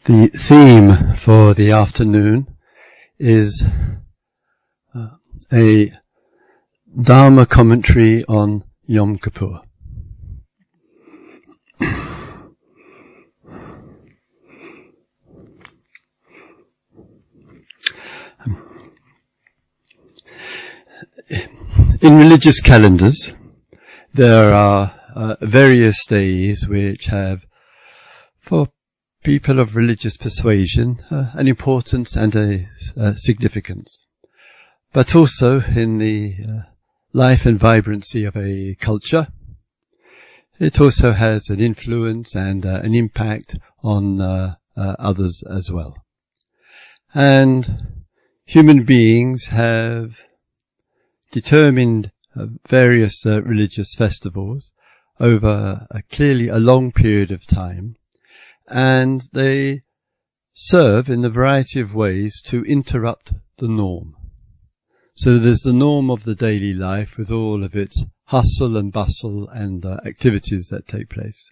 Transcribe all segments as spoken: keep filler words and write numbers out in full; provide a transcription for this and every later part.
The theme for the afternoon is uh, a Dharma commentary on Yom Kippur. In religious calendars, there are uh, various days which have, for people of religious persuasion, uh, an importance and a uh, significance. But also in the uh, life and vibrancy of a culture, it also has an influence and uh, an impact on uh, uh, others as well. And human beings have determined uh, various uh, religious festivals over uh, clearly a long period of time, and they serve in a variety of ways to interrupt the norm. So there's the norm of the daily life with all of its hustle and bustle and uh, activities that take place.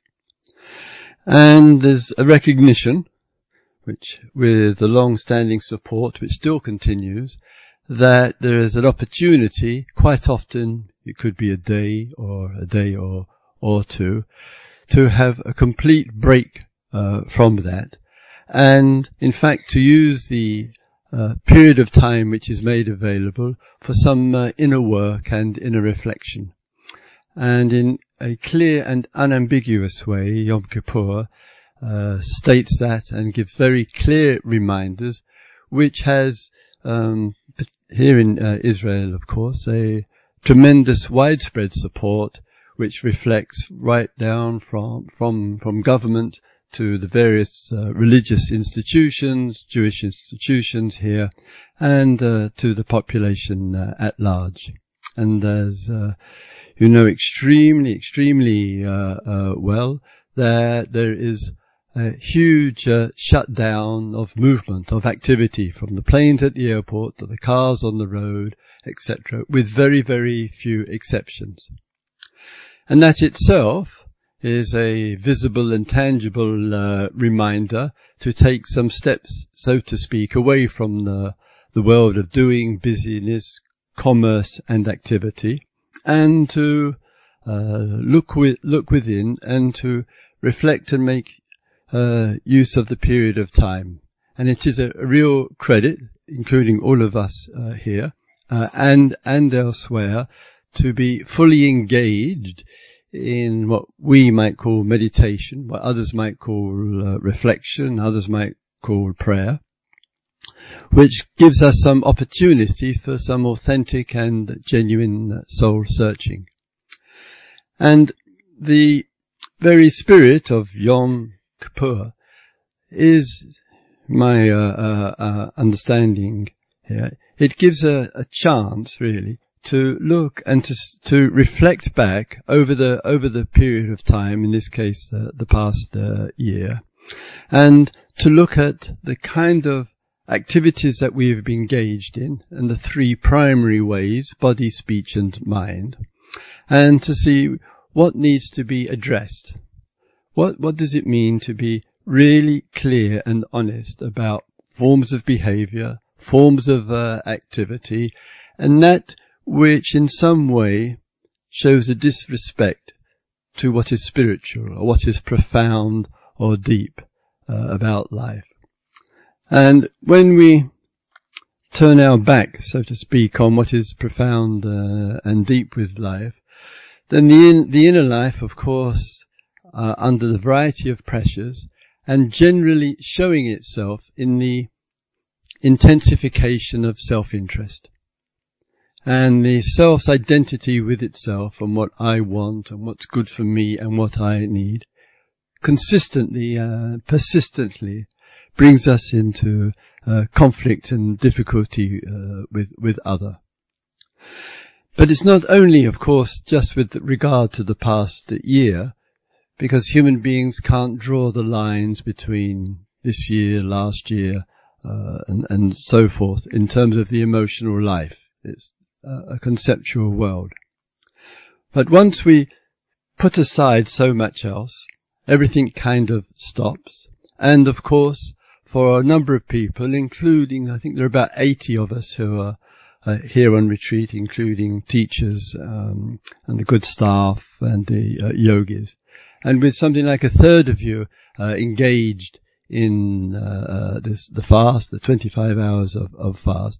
And there's a recognition, which with the long-standing support, which still continues, that there is an opportunity, quite often, it could be a day or a day or, or two, to have a complete break Uh, from that, and in fact to use the uh, period of time which is made available for some uh, inner work and inner reflection. And in a clear and unambiguous way, Yom Kippur uh, states that and gives very clear reminders, which has um, here in uh, Israel, of course, a tremendous widespread support, which reflects right down from from from government to the various uh, religious institutions, Jewish institutions here, and uh, to the population uh, at large. And as uh, you know extremely, extremely uh, uh, well, that there is a huge uh, shutdown of movement, of activity, from the planes at the airport to the cars on the road, et cetera, with very, very few exceptions. And that itself is a visible and tangible uh, reminder to take some steps, so to speak, away from the, the world of doing, busyness, commerce and activity, and to uh, look, with, look within and to reflect and make uh, use of the period of time. And it is a, a real credit, including all of us uh, here uh, and, and elsewhere, to be fully engaged in what we might call meditation, what others might call uh, reflection, others might call prayer, which gives us some opportunities for some authentic and genuine soul searching. And the very spirit of Yom Kippur is my uh, uh, uh, understanding here. It gives a, a chance, really, to look and to to reflect back over the over the period of time, in this case uh, the past uh, year, and to look at the kind of activities that we have been engaged in, and the three primary ways: body, speech and mind, and to see what needs to be addressed. What what does it mean to be really clear and honest about forms of behavior, forms of uh, activity, and that which in some way shows a disrespect to what is spiritual or what is profound or deep uh, about life. And when we turn our back, so to speak, on what is profound uh, and deep with life, then the, in, the inner life, of course, uh, under the variety of pressures and generally showing itself in the intensification of self-interest. And the self's identity with itself and what I want and what's good for me and what I need consistently, uh, persistently brings us into uh, conflict and difficulty uh, with, with other. But it's not only, of course, just with regard to the past year, because human beings can't draw the lines between this year, last year, uh, and, and so forth in terms of the emotional life. It's a conceptual world. But once we put aside so much else, everything kind of stops. And of course, for a number of people, including, I think there are about eighty of us who are uh, here on retreat, including teachers um, and the good staff and the uh, yogis. And with something like a third of you uh, engaged in uh, this, the fast, the twenty-five hours of, of fast,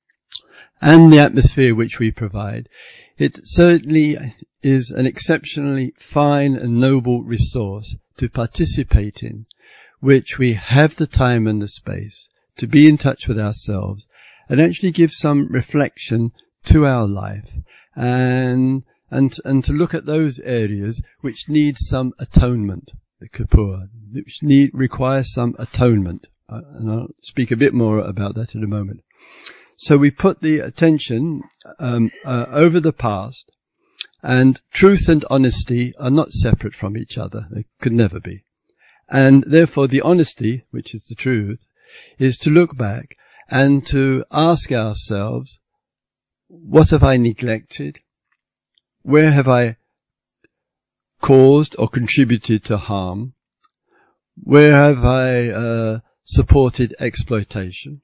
and the atmosphere which we provide, it certainly is an exceptionally fine and noble resource to participate in, which we have the time and the space to be in touch with ourselves and actually give some reflection to our life and and and to look at those areas which need some atonement, the Kippur, which need require some atonement. Uh, and I'll speak a bit more about that in a moment. So we put the attention um, uh, over the past, and truth and honesty are not separate from each other. They could never be. And therefore the honesty, which is the truth, is to look back and to ask ourselves, what have I neglected? Where have I caused or contributed to harm? Where have I uh, supported exploitation?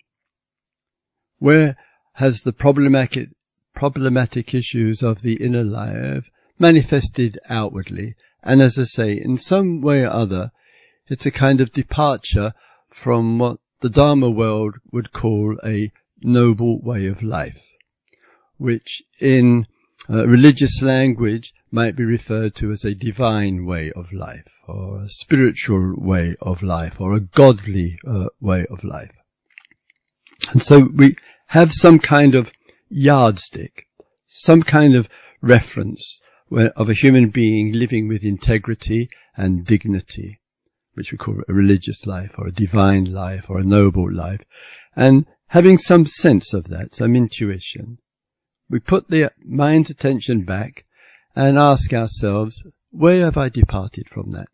Where has the problematic, problematic issues of the inner life manifested outwardly? And as I say, in some way or other, it's a kind of departure from what the Dharma world would call a noble way of life, which in uh, religious language might be referred to as a divine way of life, or a spiritual way of life, or a godly uh, way of life. And so we have some kind of yardstick, some kind of reference where, of a human being living with integrity and dignity, which we call a religious life or a divine life or a noble life, and having some sense of that, some intuition. We put the mind's attention back and ask ourselves, where have I departed from that?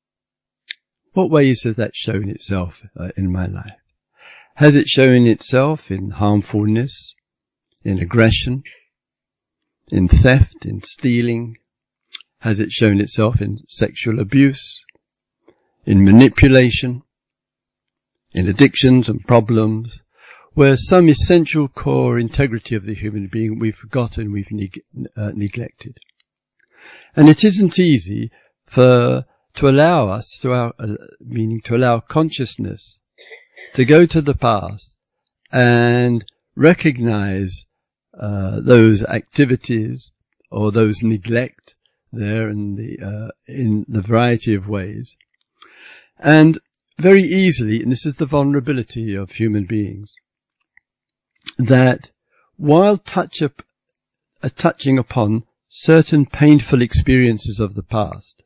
What ways has that shown itself uh, in my life? Has it shown itself in harmfulness, in aggression, in theft, in stealing? Has it shown itself in sexual abuse, in manipulation, in addictions and problems, where some essential core integrity of the human being we've forgotten, we've neg- uh, neglected? And it isn't easy for to allow us, to our, uh, meaning to allow consciousness to go to the past and recognize uh, those activities or those neglect there in the uh, in the variety of ways. And very easily, and this is the vulnerability of human beings, that while touch up, uh, touching upon certain painful experiences of the past,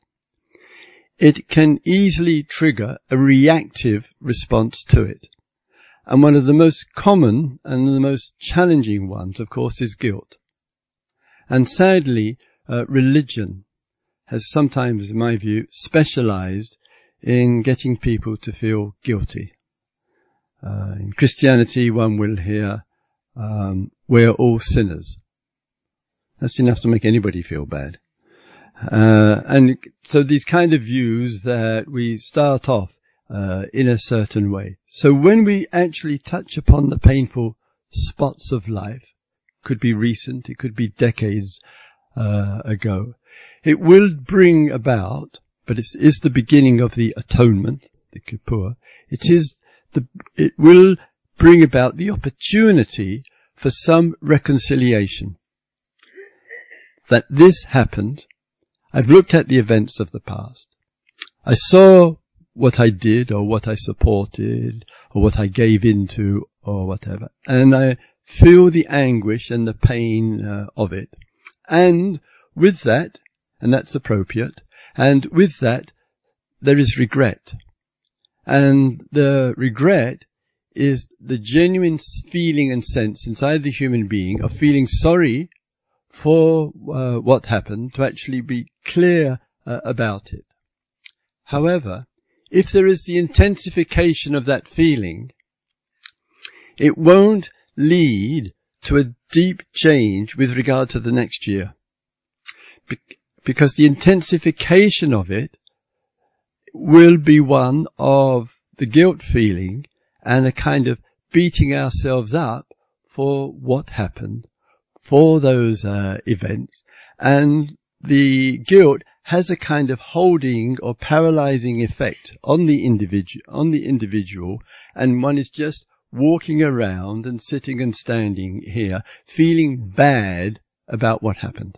it can easily trigger a reactive response to it. And one of the most common and the most challenging ones, of course, is guilt. And sadly, uh, religion has sometimes, in my view, specialized in getting people to feel guilty. Uh, in Christianity, one will hear, um, we're all sinners. That's enough to make anybody feel bad. Uh, and so these kind of views that we start off uh, in a certain way. So when we actually touch upon the painful spots of life, could be recent, it could be decades uh, ago, it will bring about, but it is the beginning of the atonement, the Kippur. It is the, it will bring about the opportunity for some reconciliation. That this happened. I've looked at the events of the past. I saw what I did or what I supported or what I gave into or whatever. And I feel the anguish and the pain uh, of it. And with that, and that's appropriate, and with that, there is regret. And the regret is the genuine feeling and sense inside the human being of feeling sorry for uh, what happened, to actually be clear uh, about it. However, if there is the intensification of that feeling, it won't lead to a deep change with regard to the next year. Be- because the intensification of it will be one of the guilt feeling and a kind of beating ourselves up for what happened, for those uh, events, and the guilt has a kind of holding or paralyzing effect on the individual, on the individual, and one is just walking around and sitting and standing here, feeling bad about what happened.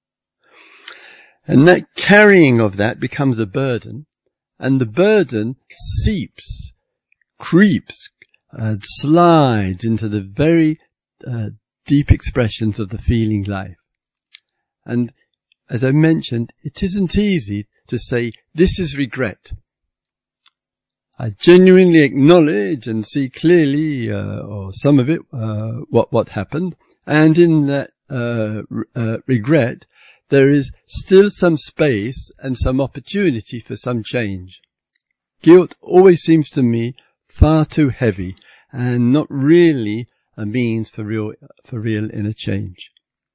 And that carrying of that becomes a burden, and the burden seeps, creeps, uh, slides into the very uh, deep expressions of the feeling life. And as I mentioned, it isn't easy to say, this is regret. I genuinely acknowledge and see clearly, uh, or some of it, uh, what, what happened. And in that uh, uh, regret, there is still some space and some opportunity for some change. Guilt always seems to me far too heavy and not really a means for real, for real inner change.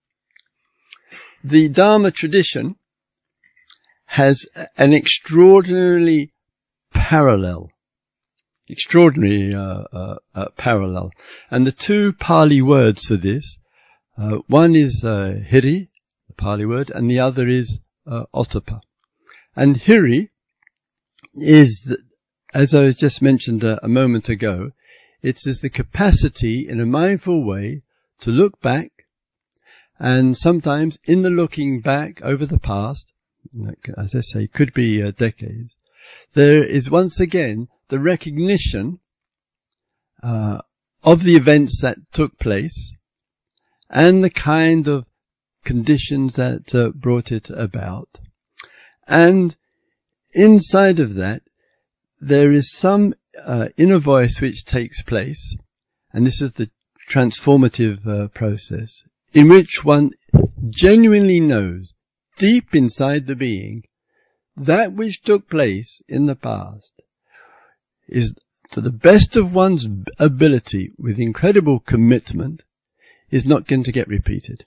The Dharma tradition has an extraordinarily parallel, extraordinary uh, uh, uh, parallel. And the two Pali words for this, uh, one is uh, hiri, the Pali word, and the other is uh, ottappa. And hiri is, the, as I just mentioned a, a moment ago, it is the capacity in a mindful way to look back, and sometimes in the looking back over the past, as I say, could be uh, decades, there is once again the recognition uh, of the events that took place and the kind of conditions that uh, brought it about. And inside of that, there is some uh, inner voice which takes place, and this is the transformative uh, process, in which one genuinely knows, deep inside the being, that which took place in the past is, to the best of one's ability, with incredible commitment, is not going to get repeated.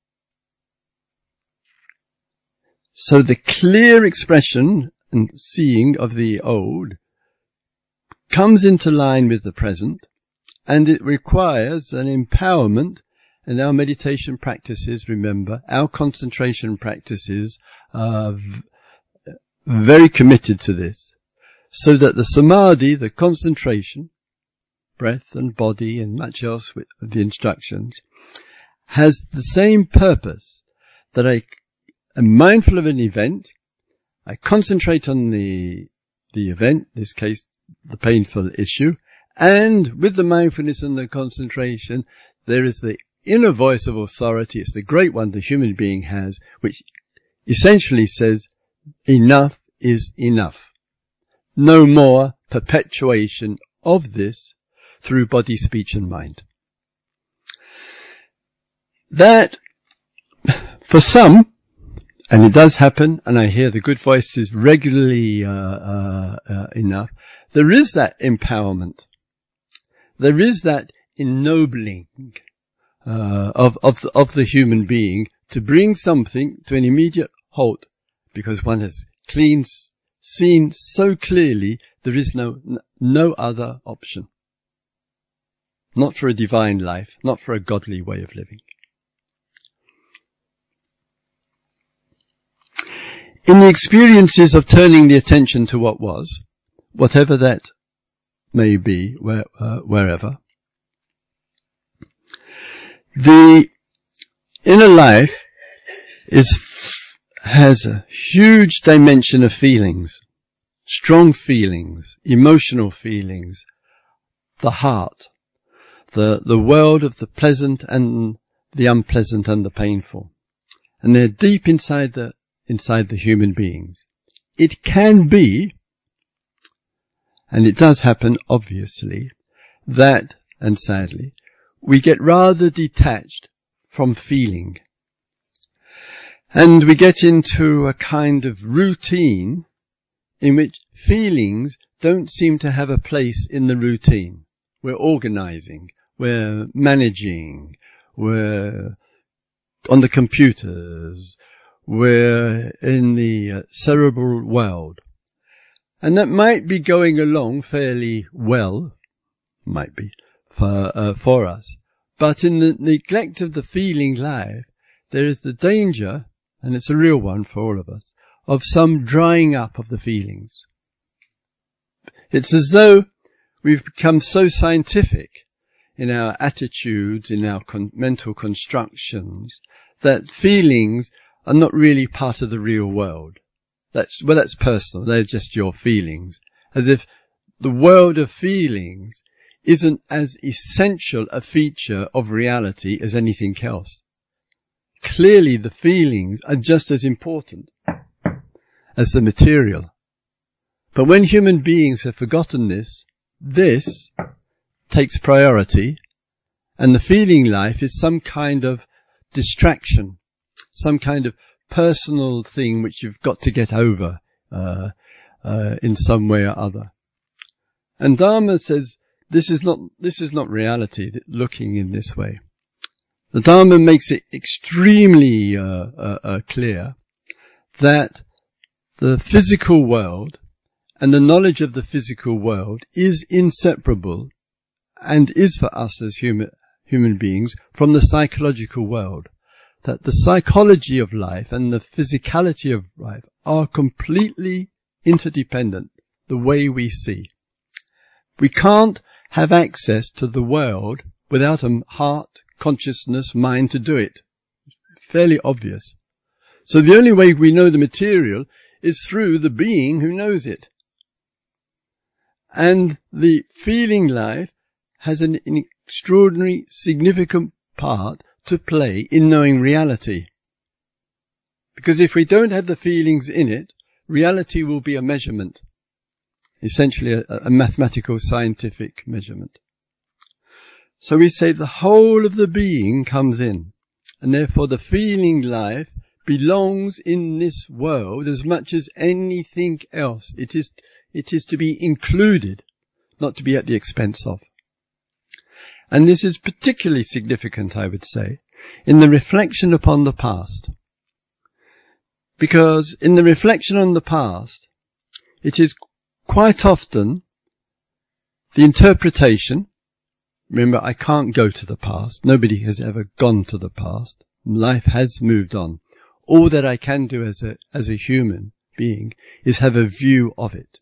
So the clear expression and seeing of the old comes into line with the present, and it requires an empowerment. And our meditation practices, remember, our concentration practices are v- very committed to this, so that the samadhi, the concentration, breath and body and much else with the instructions, has the same purpose, that I am mindful of an event, I concentrate on the the event, in this case the painful issue, and with the mindfulness and the concentration, there is the inner voice of authority. It's the great one the human being has, which essentially says, enough is enough. No more perpetuation of this through body, speech and mind. That, for some, and it does happen, and I hear the good voices regularly uh, uh, uh, enough, there is that empowerment. There is that ennobling Uh, of of the, of the human being to bring something to an immediate halt, because one has clean seen so clearly there is no no other option. Not for a divine life, not for a godly way of living. In the experiences of turning the attention to what was, whatever that may be, where, uh, wherever, the inner life is, has a huge dimension of feelings, strong feelings, emotional feelings, the heart, the, the world of the pleasant and the unpleasant and the painful. And they're deep inside the, inside the human beings. It can be, and it does happen obviously, that, and sadly, we get rather detached from feeling. And we get into a kind of routine in which feelings don't seem to have a place in the routine. We're organizing, we're managing, we're on the computers, we're in the uh, cerebral world. And that might be going along fairly well, might be, for, uh, for us. But in the neglect of the feeling life, there is the danger, and it's a real one for all of us, of some drying up of the feelings. It's as though we've become so scientific in our attitudes, in our con- mental constructions, that feelings are not really part of the real world. That's, well, that's personal. They're just your feelings. As if the world of feelings isn't as essential a feature of reality as anything else. Clearly the feelings are just as important as the material. But when human beings have forgotten this, this takes priority, and the feeling life is some kind of distraction, some kind of personal thing which you've got to get over uh, uh, in some way or other. And Dharma says this is not this is not reality, looking in this way. The Dharma makes it extremely uh, uh, uh, clear that the physical world and the knowledge of the physical world is inseparable and is for us as human human beings from the psychological world. That the psychology of life and the physicality of life are completely interdependent, the way we see. We can't have access to the world without a heart, consciousness, mind to do it. Fairly obvious. So the only way we know the material is through the being who knows it. And the feeling life has an, an extraordinary, significant part to play in knowing reality. Because if we don't have the feelings in it, reality will be a measurement. Essentially a, a mathematical, scientific measurement. So we say the whole of the being comes in. And therefore the feeling life belongs in this world as much as anything else. It is, it is to be included, not to be at the expense of. And this is particularly significant, I would say, in the reflection upon the past. Because in the reflection on the past, it is quite often the interpretation. Remember, I can't go to the past. Nobody has ever gone to the past. Life has moved on. All that I can do as a, as a human being is have a view of it.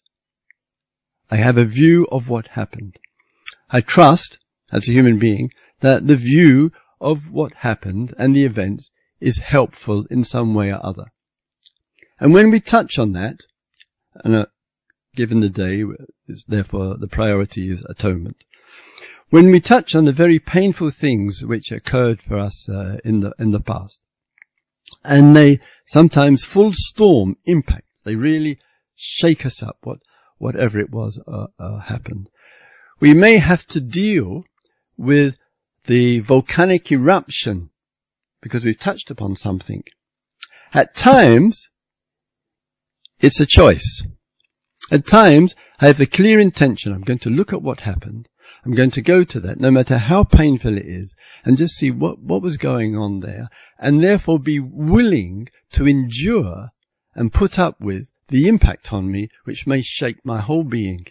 I have a view of what happened. I trust, as a human being, that the view of what happened and the events is helpful in some way or other. And when we touch on that, and uh, given the day, therefore the priority is atonement. When we touch on the very painful things which occurred for us uh, in the in the past, and they sometimes full storm impact, they really shake us up, what whatever it was uh, uh, happened. We may have to deal with the volcanic eruption because we've touched upon something. At times, it's a choice. At times, I have a clear intention. I'm going to look at what happened. I'm going to go to that, no matter how painful it is, and just see what, what was going on there, and therefore be willing to endure and put up with the impact on me, which may shake my whole being.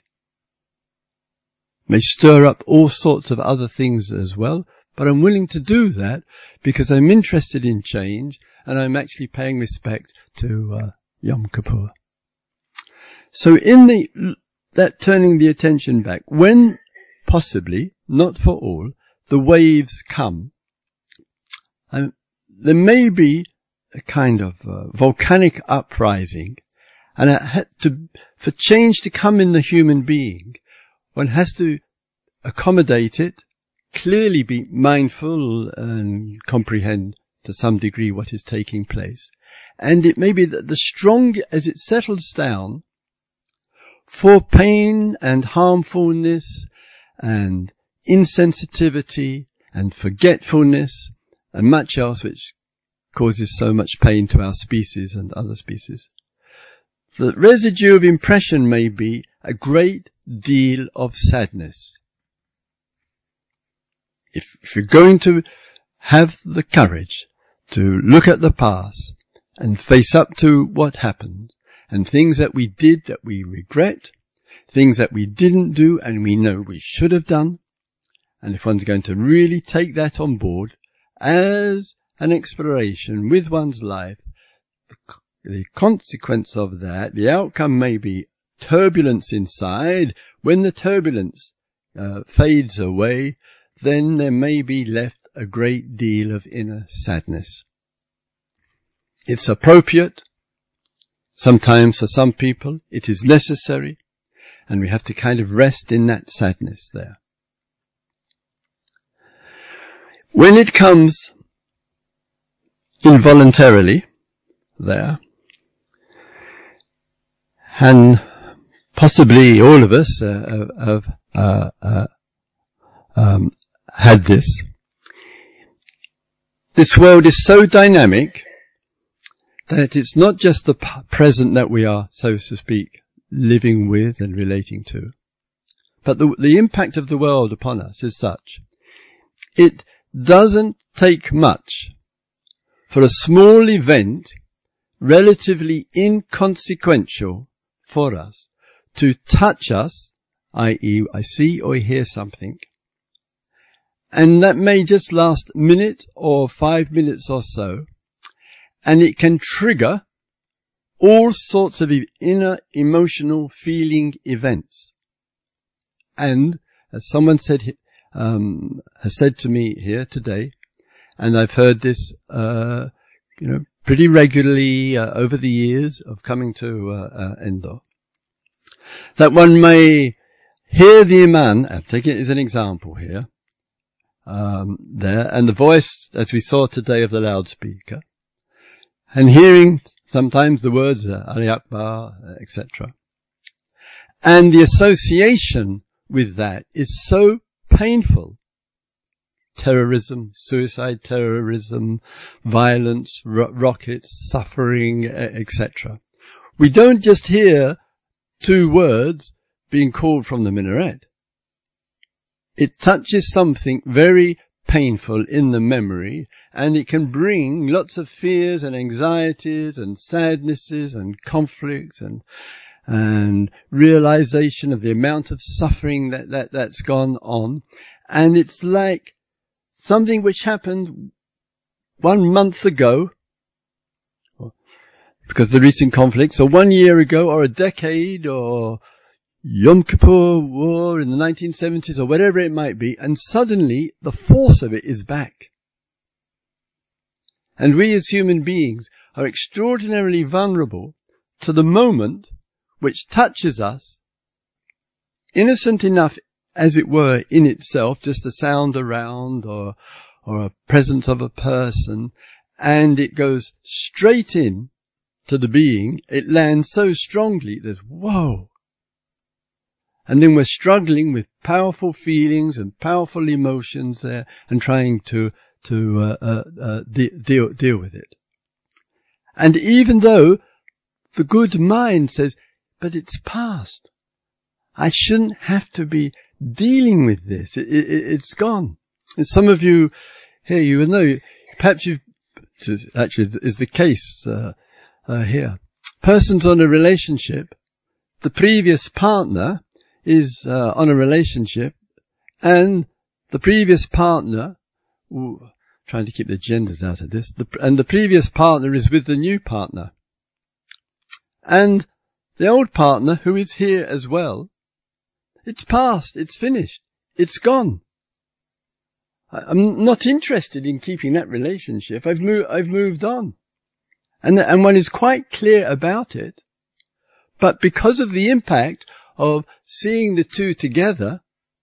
May stir up all sorts of other things as well, but I'm willing to do that because I'm interested in change and I'm actually paying respect to uh, Yom Kippur. So in the that turning the attention back, when possibly, not for all, the waves come, um, there may be a kind of uh, volcanic uprising, and it had to, for change to come in the human being, one has to accommodate it, clearly be mindful and comprehend to some degree what is taking place. And it may be that the strong, as it settles down, for pain and harmfulness and insensitivity and forgetfulness and much else which causes so much pain to our species and other species, the residue of impression may be a great deal of sadness. If, if you're going to have the courage to look at the past and face up to what happened and things that we did that we regret, things that we didn't do and we know we should have done. And if one's going to really take that on board as an exploration with one's life, the consequence of that, the outcome may be turbulence inside. When the turbulence uh, fades away, then there may be left a great deal of inner sadness. It's appropriate. Sometimes for some people it is necessary, and we have to kind of rest in that sadness there. When it comes involuntarily there, and possibly all of us uh, have uh, uh, um, had this, this world is so dynamic that it's not just the p- present that we are, so to speak, living with and relating to, but the, the impact of the world upon us is such. It doesn't take much for a small event, relatively inconsequential for us, to touch us, that is, I see or hear something, and that may just last a minute or five minutes or so, and it can trigger all sorts of inner emotional feeling events. And as someone said, um, has said to me here today, and I've heard this, uh, you know, pretty regularly uh, over the years of coming to uh, uh, Endo, that one may hear the Iman, I'm taking it as an example here, um, there, and the voice, as we saw today, of the loudspeaker, and hearing sometimes the words uh, Ali Akbar, uh, et cetera. And the association with that is so painful. Terrorism, suicide terrorism, violence, ro- rockets, suffering, et cetera. We don't just hear two words being called from the minaret. It touches something very painful in the memory, and it can bring lots of fears and anxieties and sadnesses and conflicts and and realization of the amount of suffering that, that that's gone on. And it's like something which happened one month ago, because of the recent conflicts, or one year ago, or a decade, or Yom Kippur War in the nineteen seventies, or whatever it might be, and suddenly the force of it is back. And we as human beings are extraordinarily vulnerable to the moment which touches us, innocent enough, as it were, in itself, just a sound around or or a presence of a person, and it goes straight in to the being. It lands so strongly, there's whoa. And then we're struggling with powerful feelings and powerful emotions there, and trying to to uh, uh, uh, de- deal deal with it. And even though the good mind says, but it's past, I shouldn't have to be dealing with this. It, it, it's gone. And some of you here, you will know, perhaps you've, actually is the case uh, uh, here. Persons on a relationship, the previous partner is uh, on a relationship, and the previous partner, ooh, trying to keep the genders out of this, the, and the previous partner is with the new partner. And the old partner, who is here as well, it's past, it's finished, it's gone. I, I'm not interested in keeping that relationship. I've moved, I've moved on. And, and one is quite clear about it. But because of the impact of seeing the two together,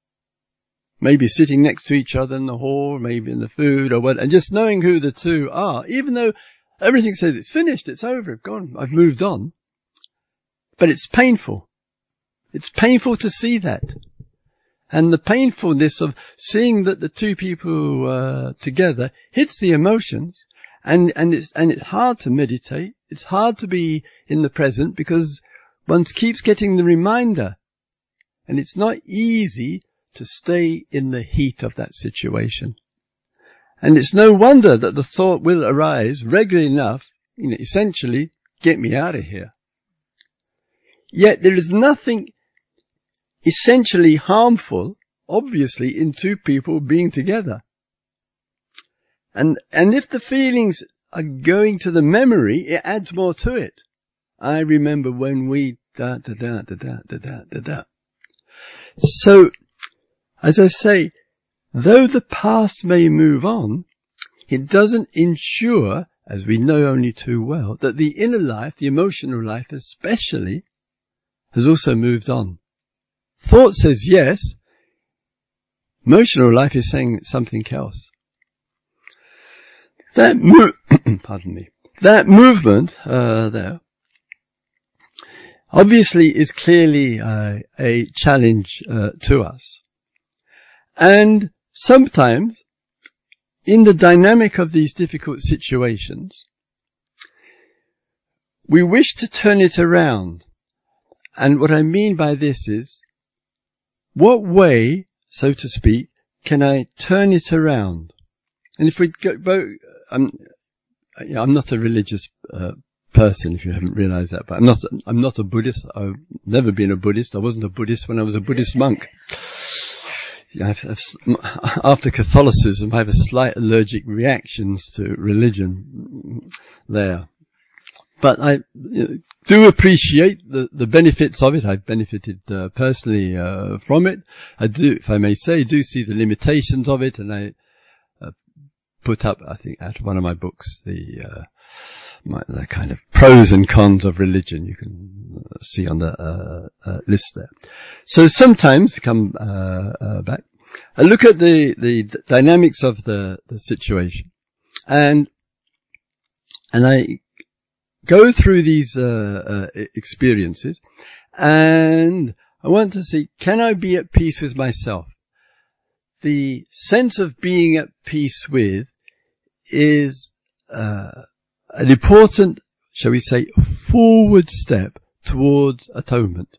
maybe sitting next to each other in the hall, maybe in the food or what, and just knowing who the two are, even though everything says it's finished, it's over, I've gone, I've moved on. But it's painful. It's painful to see that. And the painfulness of seeing that the two people uh, together hits the emotions, and, and it's, and it's hard to meditate. It's hard to be in the present because one keeps getting the reminder. And it's not easy to stay in the heat of that situation. And it's no wonder that the thought will arise regularly enough, you know, essentially, get me out of here. Yet there is nothing essentially harmful, obviously, in two people being together. And, and if the feelings are going to the memory, it adds more to it. I remember when we da da da da da da da da da. So, as I say, though the past may move on, it doesn't ensure, as we know only too well, that the inner life, the emotional life especially, has also moved on. Thought says yes, emotional life is saying something else. That mo- pardon me, that movement uh, there obviously is clearly uh, a challenge uh, to us. And sometimes, in the dynamic of these difficult situations, we wish to turn it around. And what I mean by this is, what way, so to speak, can I turn it around? And if we go, I'm, I'm not a religious uh, person, if you haven't realized that, but I'm not, I'm not a Buddhist. I've never been a Buddhist. I wasn't a Buddhist when I was a Buddhist monk. I've, I've, after Catholicism, I have a slight allergic reactions to religion there. But I you know, do appreciate the, the benefits of it. I've benefited uh, personally uh, from it. I do, if I may say, do see the limitations of it, and I uh, put up, I think, out of one of my books, the uh, my, the kind of pros and cons of religion. You can see on the uh, uh, list there. So sometimes, to come uh, uh, back, I look at the, the d- dynamics of the, the situation, and and I go through these uh, uh, experiences, and I want to see, can I be at peace with myself? The sense of being at peace with is uh, an important, shall we say, forward step towards atonement.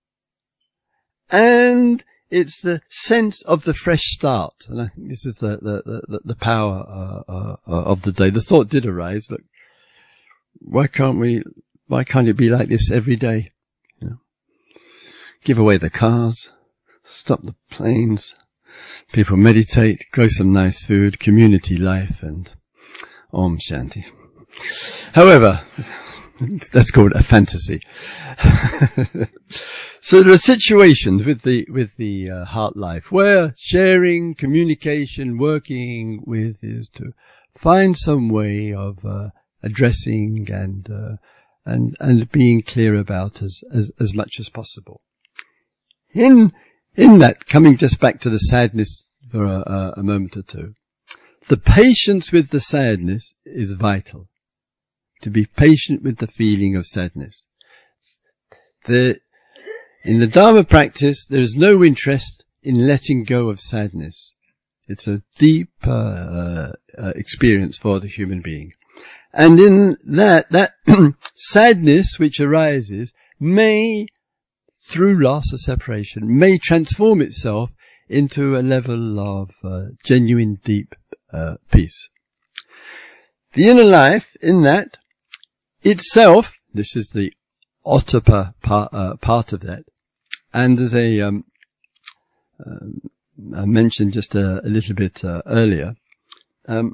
And it's the sense of the fresh start. And I think this is the, the, the, the power uh, uh, of the day. The thought did arise, look, why can't we, why can't it be like this every day? You know, give away the cars, stop the planes, people meditate, grow some nice food, community life, and Om Shanti. However, that's called a fantasy. So there are situations with the with the uh, heart life where sharing, communication, working with is to find some way of uh, addressing and uh, and and being clear about as, as as much as possible. In in that, coming just back to the sadness for a, a moment or two, the patience with the sadness is vital. To be patient with the feeling of sadness. The, in the Dharma practice, there is no interest in letting go of sadness. It's a deep uh, uh, experience for the human being. And in that, that sadness which arises may, through loss or separation, may transform itself into a level of uh, genuine deep uh, peace. The inner life in that itself, this is the Ottappa part, uh, part of that, and as a um, um, I mentioned just a, a little bit uh, earlier, um,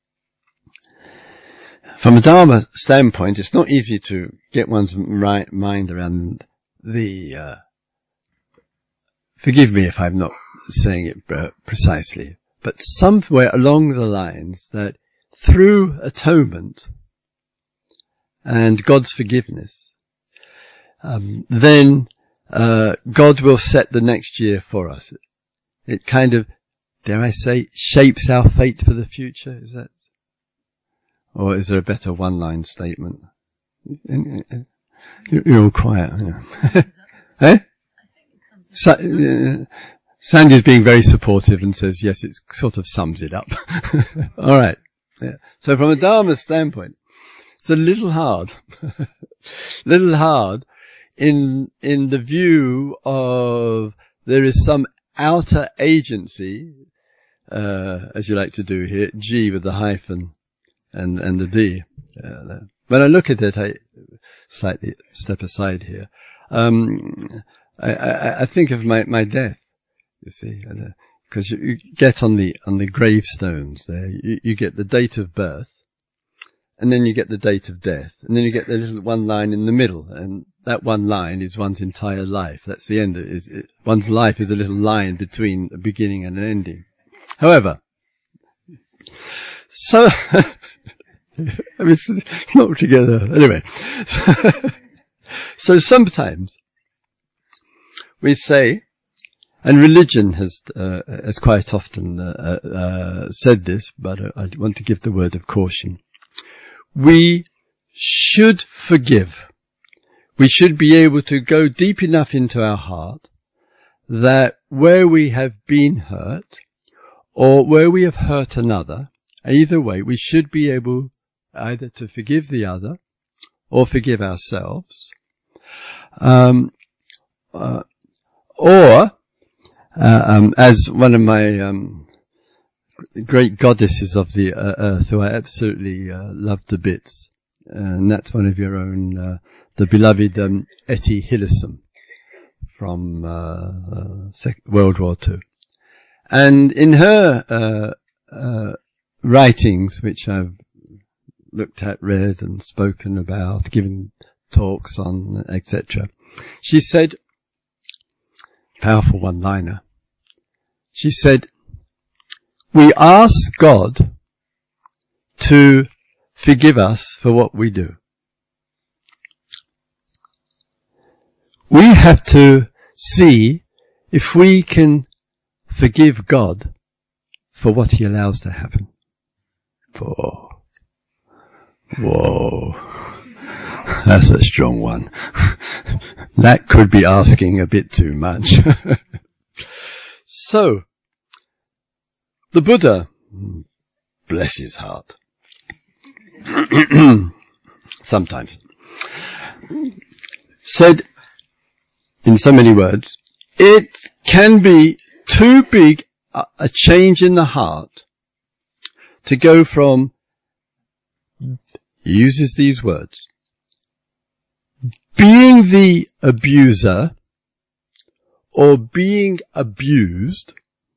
from a Dharma standpoint, it's not easy to get one's right mind around the. Uh, forgive me if I'm not saying it uh, precisely, but somewhere along the lines that through atonement and God's forgiveness, um, then uh, God will set the next year for us. It kind of, dare I say, shapes our fate for the future. Is that, or is there a better one-line statement? You're all quiet. Yeah. Eh? Sa- uh, Sandy's being very supportive and says, yes, it sort of sums it up. All right. Yeah. So from a Dharma standpoint, it's a little hard, little hard in, in the view of there is some outer agency, uh, as you like to do here, G with the hyphen and, and the D. Uh, when I look at it, I slightly step aside here. um, I, I, I think of my, my death, you see, because you, you get on the, on the gravestones there, you, you get the date of birth, and then you get the date of death, and then you get the little one line in the middle, and that one line is one's entire life. That's the end. It is, it, one's life is a little line between a beginning and an ending. However, so, I mean, it's, it's not together. Anyway, so, so sometimes we say, and religion has, uh, has quite often uh, uh, said this, but I want to give the word of caution. We should forgive. We should be able to go deep enough into our heart that where we have been hurt or where we have hurt another, either way, we should be able either to forgive the other or forgive ourselves. Um, uh, or, uh, um, as one of my um, great goddesses of the uh, earth, who I absolutely uh, love to bits, and that's one of your own, uh, the beloved um, Etty Hillesum from uh, uh, Second World War Two. And in her uh, uh, writings, which I've looked at, read, and spoken about, given talks on, et cetera, she said, powerful one-liner, she said, we ask God to forgive us for what we do. We have to see if we can forgive God for what he allows to happen. Whoa. Whoa. That's a strong one. That could be asking a bit too much. So, the Buddha, bless his heart, sometimes, said, in so many words, it can be too big a, a change in the heart to go from, he uses these words, being the abuser or being abused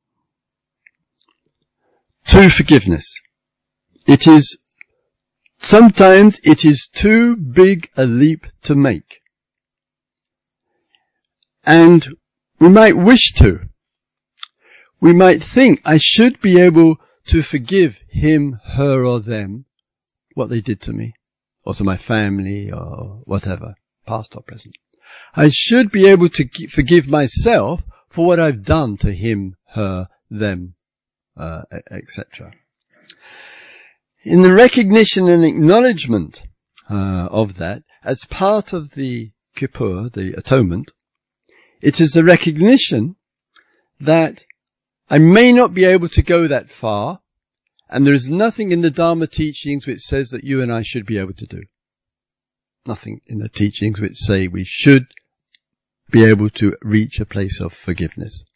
to forgiveness. It is, sometimes it is too big a leap to make. And we might wish to. We might think, I should be able to forgive him, her, or them what they did to me, or to my family, or whatever, past or present. I should be able to forgive myself for what I've done to him, her, them, uh, et cetera. In the recognition and acknowledgement uh, of that, as part of the Kippur, the atonement, it is the recognition that I may not be able to go that far, and there is nothing in the Dharma teachings which says that you and I should be able to do. Nothing in the teachings which say we should be able to reach a place of forgiveness.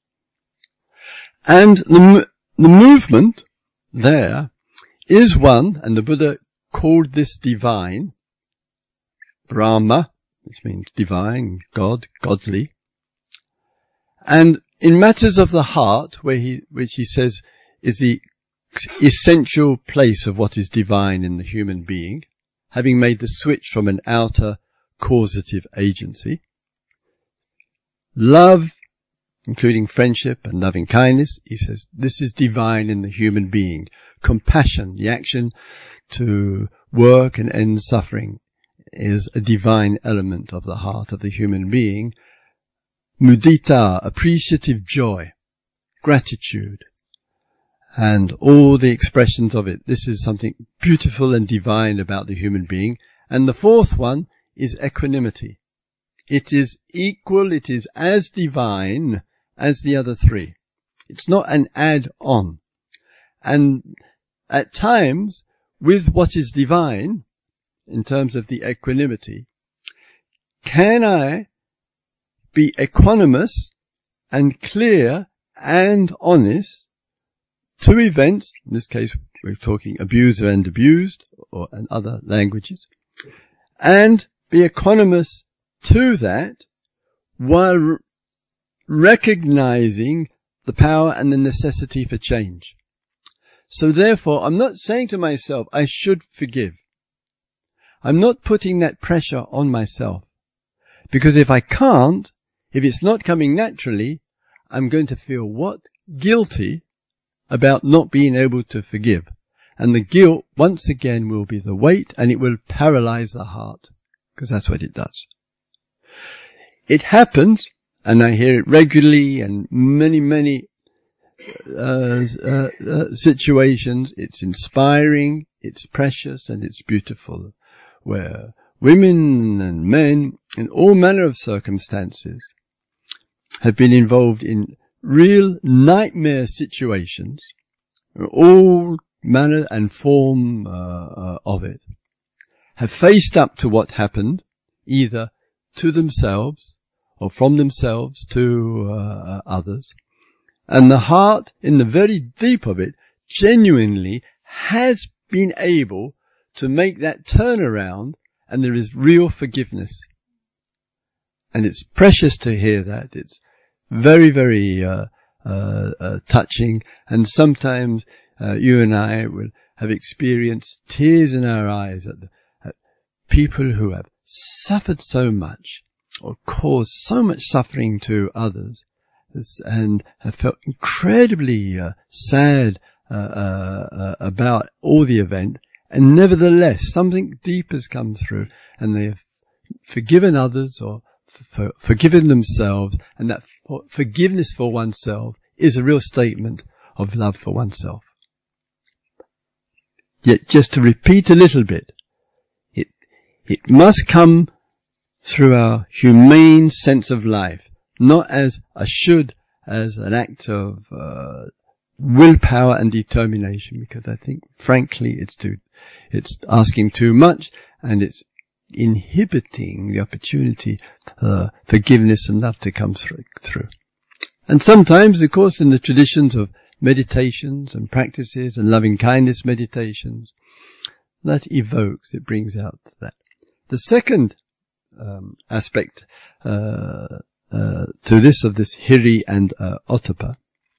And the, the movement there is one, and the Buddha called this divine, Brahma, which means divine, God, godly. And in matters of the heart, where he, which he says is the essential place of what is divine in the human being, having made the switch from an outer causative agency, love, including friendship and loving kindness, he says, this is divine in the human being. Compassion, the action to work and end suffering, is a divine element of the heart of the human being. Mudita, appreciative joy, gratitude, and all the expressions of it. This is something beautiful and divine about the human being. And the fourth one is equanimity. It is equal, it is as divine as the other three. It's not an add-on. And at times, with what is divine, in terms of the equanimity, can I be equanimous and clear and honest to events, in this case we're talking abuser and abused, or and other languages, and be equanimous to that while r- recognizing the power and the necessity for change. So therefore, I'm not saying to myself, I should forgive. I'm not putting that pressure on myself. Because if I can't, if it's not coming naturally, I'm going to feel what? Guilty about not being able to forgive. And the guilt, once again, will be the weight, and it will paralyze the heart. Because that's what it does. It happens, and I hear it regularly, and many, many uh, uh, uh, situations. It's inspiring, it's precious, and it's beautiful. Where women and men, in all manner of circumstances, have been involved in real nightmare situations, all manner and form uh, uh, of it, have faced up to what happened, either to themselves or from themselves to uh, others. And the heart, in the very deep of it, genuinely has been able to make that turnaround, and there is real forgiveness. And it's precious to hear that. It's very, very uh, uh, uh touching. And sometimes uh, you and I will have experienced tears in our eyes at, the, at people who have suffered so much or caused so much suffering to others, and have felt incredibly uh, sad uh, uh, uh, about all the event. And nevertheless, something deep has come through, and they have forgiven others or f- forgiven themselves, and that for- forgiveness for oneself is a real statement of love for oneself. Yet, just to repeat a little bit, it it must come through our humane sense of life, not as a should, as an act of uh, willpower and determination, because I think, frankly, it's too, it's asking too much, and it's inhibiting the opportunity for forgiveness and love to come through, through. And sometimes, of course, in the traditions of meditations and practices and loving kindness meditations, that evokes, it brings out that. The second um, aspect uh, uh, to this of this Hiri and uh, Ottappa,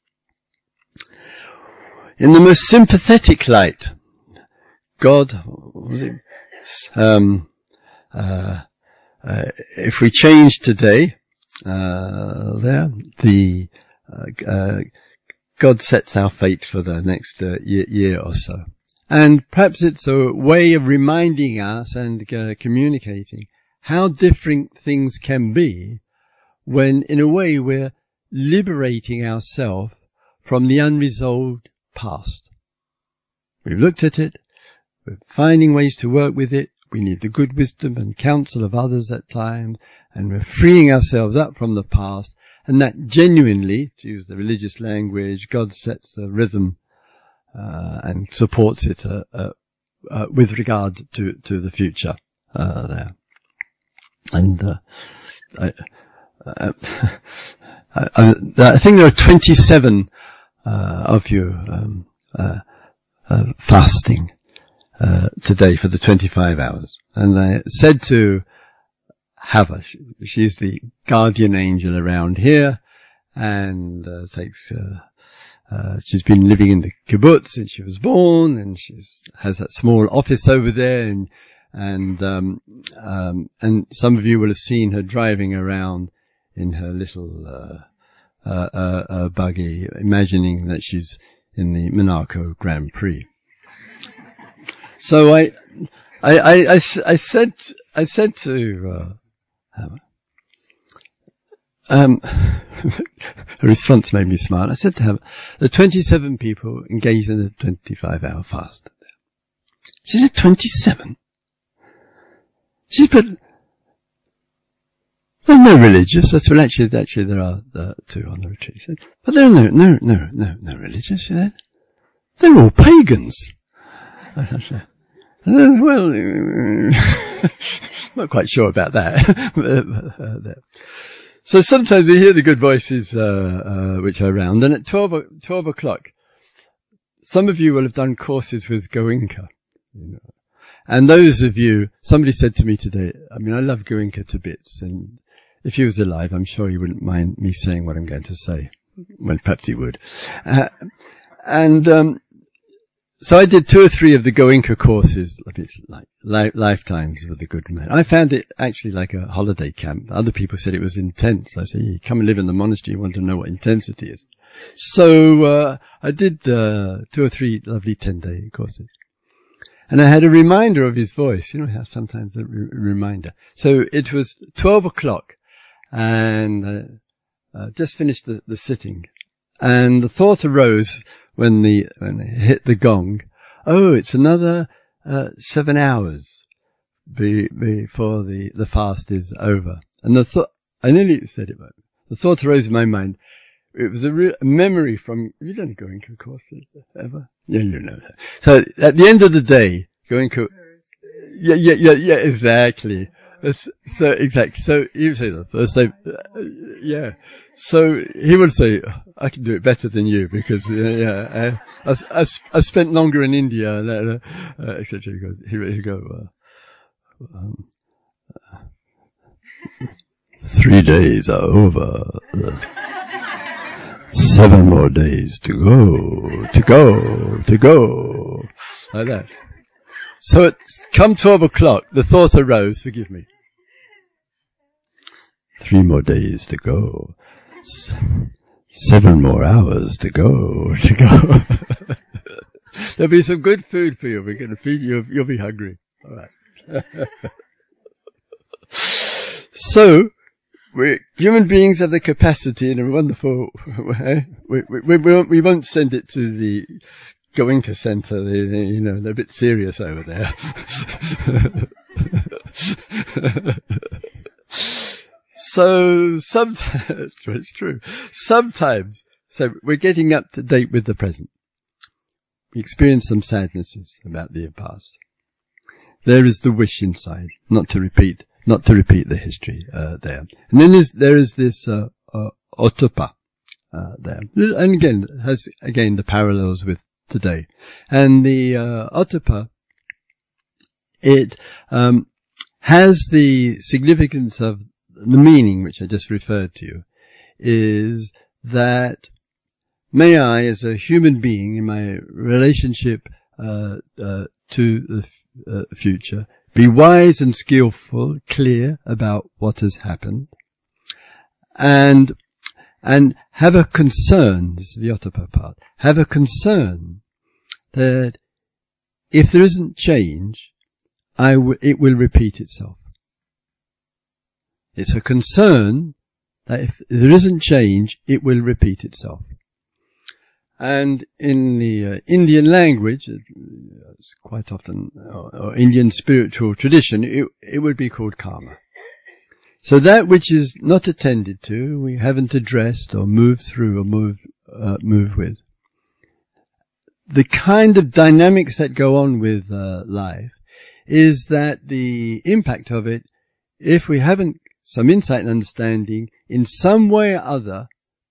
in the most sympathetic light, God, what was it? Um, uh, uh, if we change today, uh, there, the uh, uh, God sets our fate for the next uh, year, year or so. And perhaps it's a way of reminding us and uh, communicating how different things can be when, in a way, we're liberating ourselves from the unresolved past. We've looked at it, we're finding ways to work with it, we need the good wisdom and counsel of others at times, and we're freeing ourselves up from the past, and that genuinely, to use the religious language, God sets the rhythm uh, and supports it uh, uh, uh, with regard to, to the future uh, there. And uh, I, uh, I, I, I think there are twenty-seven uh, of you um, uh, uh, fasting uh, today for the twenty-five hours. And I said to Hava, she's the guardian angel around here, and uh, takes. Uh, uh, she's been living in the kibbutz since she was born, and she has that small office over there, and and um, um, and some of you will have seen her driving around in her little uh, uh, uh, uh, buggy, imagining that she's in the Monaco Grand Prix. So I, I, I, I, I said, I said to. Uh, Um, her response made me smile. I said to her, the twenty-seven people engaged in the twenty-five hour fast. She said, twenty-seven? She said, but there's no religious. I said, well, actually, actually there are uh, two on the retreat. She said, but there are no, no, no, no, no religious. She said, they're all pagans. I said, well, not quite sure about that. So sometimes we hear the good voices uh, uh, which are around, and at twelve, twelve o'clock, some of you will have done courses with Goenka, you know, And those of you, somebody said to me today, I mean, I love Goenka to bits, and if he was alive, I'm sure he wouldn't mind me saying what I'm going to say. Well, perhaps he would. Uh, and um, so I did two or three of the Goenka courses, it's like li- lifetimes with the good man. I found it actually like a holiday camp. Other people said it was intense. I said, you come and live in the monastery, you want to know what intensity is. So uh, I did uh, two or three lovely ten-day courses. And I had a reminder of his voice. You know how sometimes a re- reminder. So it was twelve o'clock, and uh, uh, just finished the, the sitting. And the thought arose when the when it hit the gong, oh, it's another uh, seven hours be, before the, the fast is over. And the thought, I nearly said it, but the thought arose in my mind. It was a, re- a memory from, have you done a Goenka course ever? Yeah, you know that. So at the end of the day, Goenka, yeah, yeah, yeah, yeah, exactly. It's, so, exactly. So he would say the first day, uh, yeah. So he would say, I can do it better than you because, uh, yeah, I, I, I, I spent longer in India, uh, uh, et cetera. He goes, he would go, uh, um, uh, three days are over. Uh, Seven more days to go, to go, to go, like that. So it's come twelve o'clock, the thought arose, forgive me. Three more days to go. S- seven more hours to go, to go. There'll be some good food for you. We're going to feed you. You'll be hungry. All right. So, we, human beings have the capacity in a wonderful way. We, we, we, we won't send it to the Goenka Center. They, they, you know, they're a bit serious over there. So sometimes, it's true. Sometimes, so we're getting up to date with the present. We experience some sadnesses about the past. There is the wish inside, not to repeat. Not to repeat the history uh, there. And then there's, there is this uh, uh, ottappa uh, there. And again, has again the parallels with today. And the uh, ottappa, it um, has the significance of the meaning, which I just referred to, is that may I, as a human being in my relationship uh, uh, to the f- uh, future, be wise and skillful, clear about what has happened, and and have a concern, this is the ottappa part, have a concern that if there isn't change, I w- it will repeat itself. It's a concern that if there isn't change, it will repeat itself. And in the uh, Indian language, it's quite often, or, or Indian spiritual tradition, it, it would be called karma. So that which is not attended to, we haven't addressed or moved through or moved, uh, moved with. The kind of dynamics that go on with uh, life is that the impact of it, if we haven't some insight and understanding, in some way or other,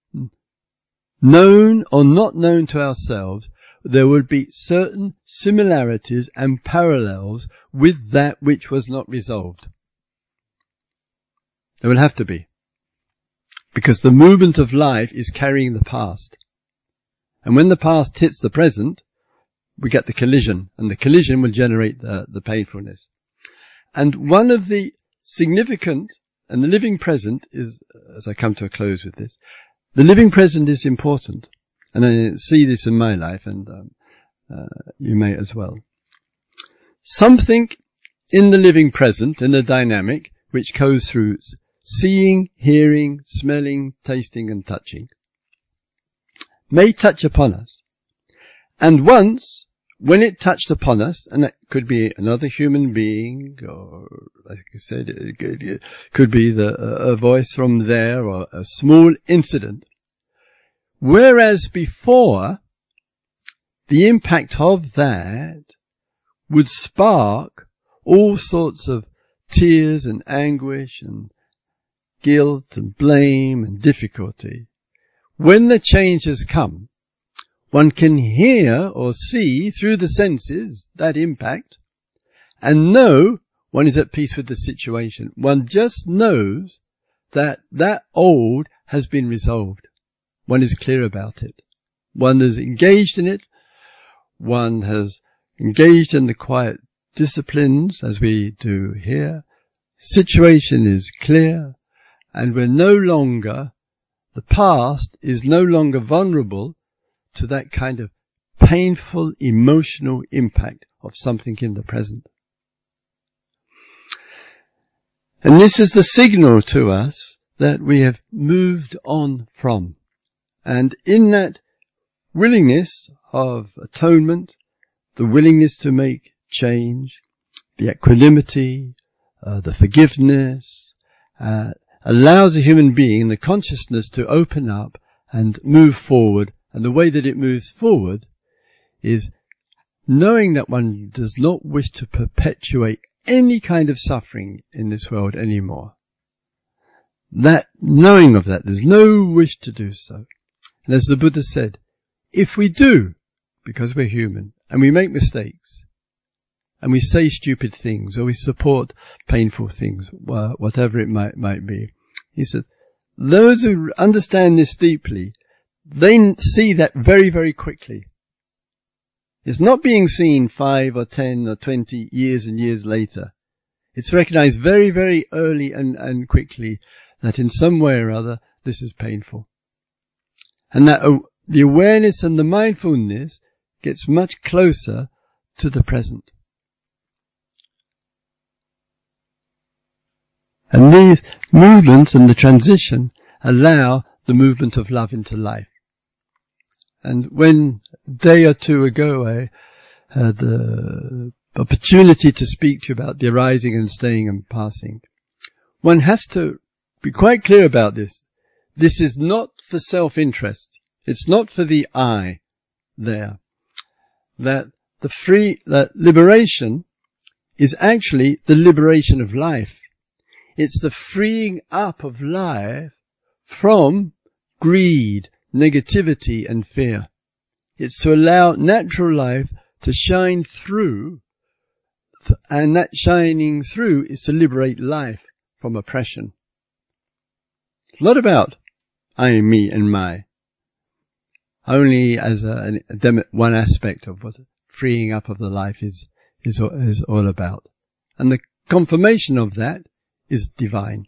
known or not known to ourselves, there would be certain similarities and parallels with that which was not resolved. There will have to be. Because the movement of life is carrying the past. And when the past hits the present, we get the collision, and the collision will generate the, the painfulness. And one of the significant, and the living present is, as I come to a close with this, the living present is important, and I see this in my life, and um, uh, you may as well. Something in the living present, in the dynamic, which goes through seeing, hearing, smelling, tasting, and touching, may touch upon us. And once, when it touched upon us, and that could be another human being, or, like I said, it could, it could be the, a voice from there, or a small incident. Whereas before, the impact of that would spark all sorts of tears and anguish and guilt and blame and difficulty. When the change has come, one can hear or see through the senses that impact, and know one is at peace with the situation. One just knows that that old has been resolved. One is clear about it. One is engaged in it. One has engaged in the quiet disciplines as we do here. Situation is clear, and we're no longer, the past is no longer vulnerable to that kind of painful emotional impact of something in the present. And this is the signal to us that we have moved on from. And in that willingness of atonement, the willingness to make change, the equanimity, uh, the forgiveness, uh, allows a human being the consciousness to open up and move forward. And the way that it moves forward is knowing that one does not wish to perpetuate any kind of suffering in this world anymore. That, knowing of that, there's no wish to do so. And as the Buddha said, if we do, because we're human, and we make mistakes, and we say stupid things, or we support painful things, whatever it might, might be, he said, those who understand this deeply, they see that very, very quickly. It's not being seen five or ten or twenty years and years later. It's recognized very, very early and, and quickly that in some way or other this is painful. And that uh, the awareness and the mindfulness gets much closer to the present. And these movements and the transition allow the movement of love into life. And when a day or two ago I had the opportunity to speak to you about the arising and staying and passing, one has to be quite clear about this. This is not for self-interest. It's not for the I there. That the free, that liberation is actually the liberation of life. It's the freeing up of life from greed, negativity and fear. It's to allow natural life to shine through, and that shining through is to liberate life from oppression. It's not about I, me and my. Only as a, a, one aspect of what freeing up of the life is, is, is all about. And the confirmation of that is divine.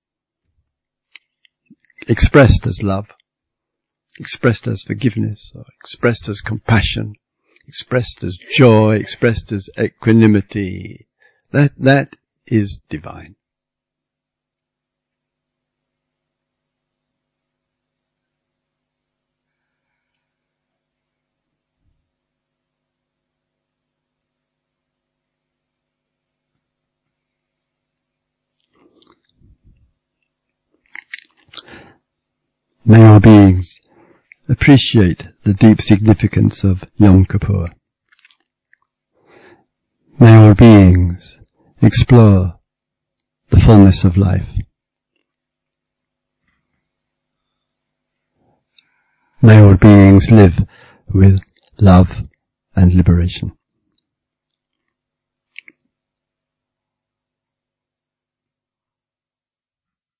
Expressed as love. Expressed as forgiveness, or expressed as compassion, expressed as joy, expressed as equanimity. That, that is divine. May all beings appreciate the deep significance of Yom Kippur. May all beings explore the fullness of life. May all beings live with love and liberation.